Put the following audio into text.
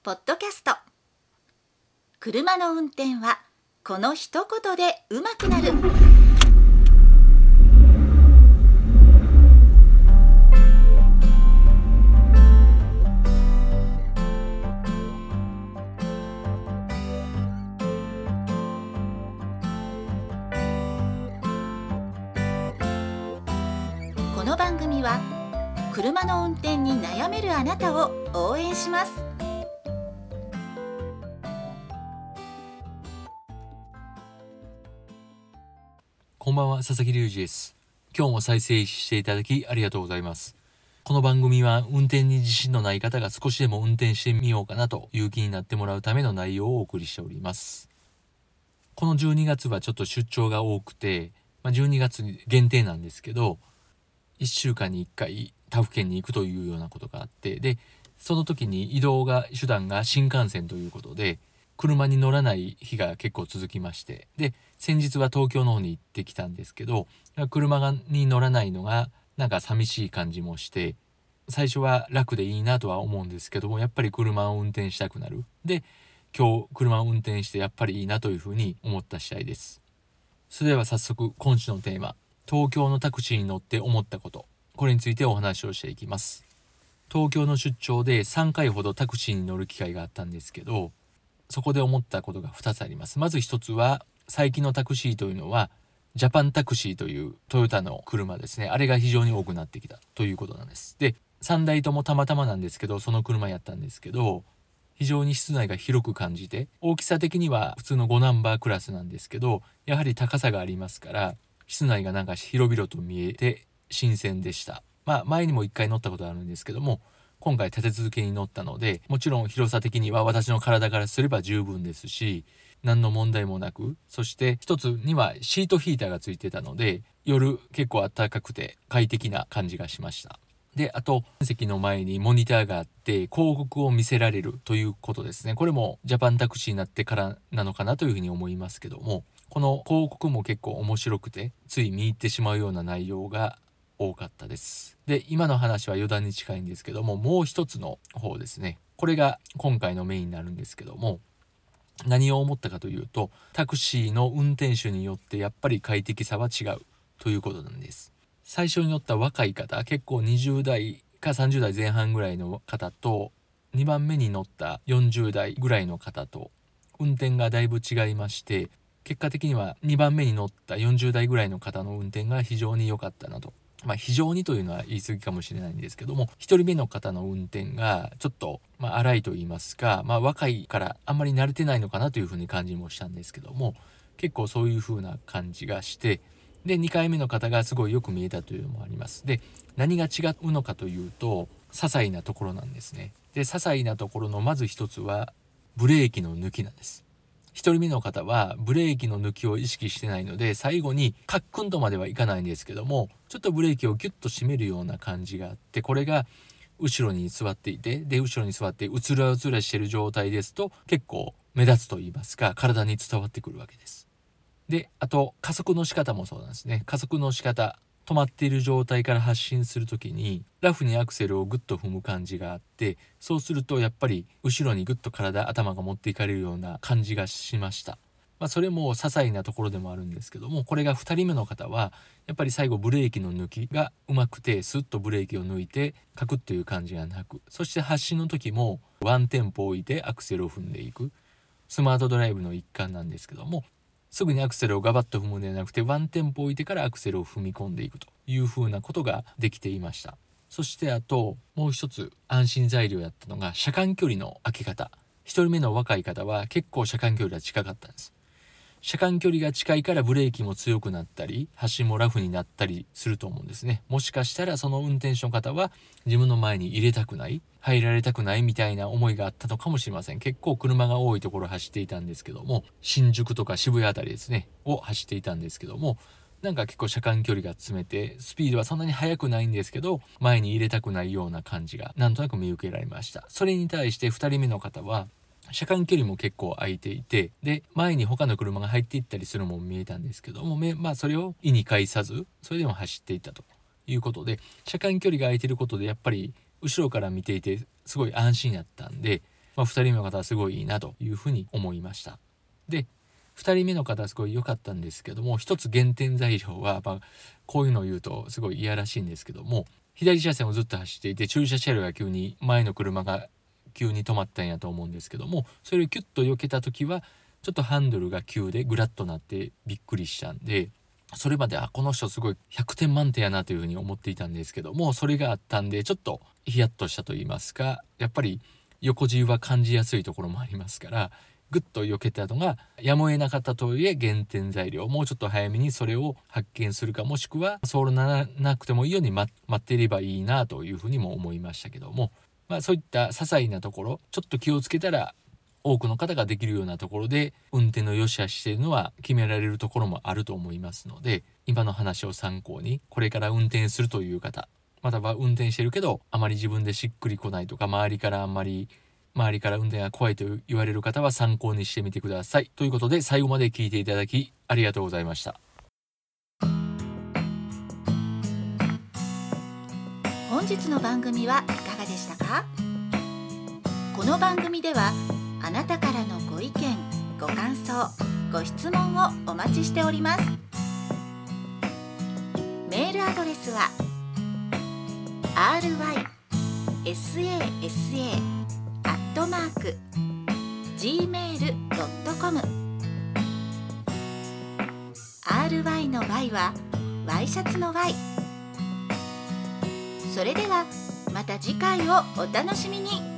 ポッドキャスト。車の運転はこの一言で上手くなる。この番組は車の運転に悩めるあなたを応援します。 こんばんは、佐々木隆二です。今日も再生していただきありがとうございます。この番組は運転に自信のない方が少しでも運転してみようかなという気になってもらうための内容をお送りしております。この12月はちょっと出張が多くて、12月限定なんですけど、1週間に1回他府県に行くというようなことがあって、でその時に手段が新幹線ということで、車に乗らない日が結構続きまして、で先日は東京の方に行ってきたんですけど、車に乗らないのがなんか寂しい感じもして、最初は楽でいいなとは思うんですけども、やっぱり車を運転したくなる。で今日車を運転してやっぱりいいなというふうに思った次第です。それでは早速今週のテーマ、東京のタクシーに乗って思ったこと、これについてお話をしていきます。東京の出張で3回ほどタクシーに乗る機会があったんですけど、そこで思ったことが2つあります。まず1つは、最近のタクシーというのはジャパンタクシーというトヨタの車ですね、あれが非常に多くなってきたということなんです。で3台ともたまたまなんですけど、その車やったんですけど、非常に室内が広く感じて、大きさ的には普通の5ナンバークラスなんですけど、やはり高さがありますから室内がなんか広々と見えて新鮮でした。前にも1回乗ったことあるんですけども、今回立て続けに乗ったので、もちろん広さ的には私の体からすれば十分ですし、何の問題もなく、そして一つにはシートヒーターがついてたので、夜結構暖かくて快適な感じがしました。であと席の前にモニターがあって広告を見せられるということですね。これもジャパンタクシーになってからなのかなというふうに思いますけども、この広告も結構面白くて、つい見入ってしまうような内容が多かったです。で今の話は余談に近いんですけども、もう一つの方ですね、これが今回のメインになるんですけども、何を思ったかというと、タクシーの運転手によってやっぱり快適さは違うということなんです。最初に乗った若い方、結構20代か30代前半ぐらいの方と、2番目に乗った40代ぐらいの方と運転がだいぶ違いまして、結果的には2番目に乗った40代ぐらいの方の運転が非常に良かったなと。非常にというのは言い過ぎかもしれないんですけども、1人目の方の運転がちょっと荒いと言いますか、若いからあんまり慣れてないのかなというふうに感じもしたんですけども、結構そういう風な感じがして、で2回目の方がすごいよく見えたというのもあります。で何が違うのかというと、些細なところなんですね。で些細なところのまず一つはブレーキの抜きなんです。1人目の方はブレーキの抜きを意識してないので、最後にカックンとまではいかないんですけども、ちょっとブレーキをギュッと締めるような感じがあって、これが後ろに座っていて、で後ろに座ってうつらうつらしている状態ですと結構目立つと言いますか、体に伝わってくるわけです。であと加速の仕方もそうなんですね。加速の仕方、止まっている状態から発進するときにラフにアクセルをグッと踏む感じがあって、そうするとやっぱり後ろにグッと頭が持っていかれるような感じがしました。それも些細なところでもあるんですけども、これが2人目の方はやっぱり最後ブレーキの抜きがうまくて、スッとブレーキを抜いてカクッという感じがなく、そして発進の時もワンテンポ置いてアクセルを踏んでいく、スマートドライブの一環なんですけども、すぐにアクセルをガバッと踏むのではなくて、ワンテンポ置いてからアクセルを踏み込んでいくという風なことができていました。そしてあともう一つ安心材料やったのが車間距離の空け方。1人目の若い方は結構車間距離が近かったんです。車間距離が近いからブレーキも強くなったり発進もラフになったりすると思うんですね。もしかしたらその運転手の方は自分の前に入れたくない、入られたくないみたいな思いがあったのかもしれません。結構車が多いところを走っていたんですけども、新宿とか渋谷あたりですねを走っていたんですけども、なんか結構車間距離が詰めて、スピードはそんなに速くないんですけど前に入れたくないような感じがなんとなく見受けられました。それに対して2人目の方は車間距離も結構空いていて、で前に他の車が入っていったりするのも見えたんですけども、それを意に介さずそれでも走っていったということで、車間距離が空いていることでやっぱり後ろから見ていてすごい安心やったんで、 2人目の方はすごいいいなというふうに思いました。で2人目の方はすごい良かったんですけども、一つ減点材料は、こういうのを言うとすごい嫌らしいんですけども、左車線をずっと走っていて駐車車両が急に前の車が急に止まったんやと思うんですけども、それをキュッと避けた時はちょっとハンドルが急でグラッとなってびっくりしたんで、それまでこの人すごい100点満点やなというふうに思っていたんですけども、それがあったんでちょっとヒヤッとしたと言いますか、やっぱり横じは感じやすいところもありますから、ぐっと避けたのがやむを得なかったとはいえ減点材料、もうちょっと早めにそれを発見するか、もしくはそうならなくてもいいように待っていればいいなというふうにも思いましたけども、そういった些細なところちょっと気をつけたら多くの方ができるようなところで運転の良し悪しというのは決められるところもあると思いますので、今の話を参考にこれから運転するという方、または運転してるけどあまり自分でしっくりこないとか、周りから運転が怖いと言われる方は参考にしてみてください。ということで最後まで聞いていただきありがとうございました。 本日の番組はいかがでしたか？この番組ではあなたからのご意見、ご感想、ご質問をお待ちしております。メールアドレスは rysasa@gmail.com ry の y はワイシャツの y。それではまた次回をお楽しみに。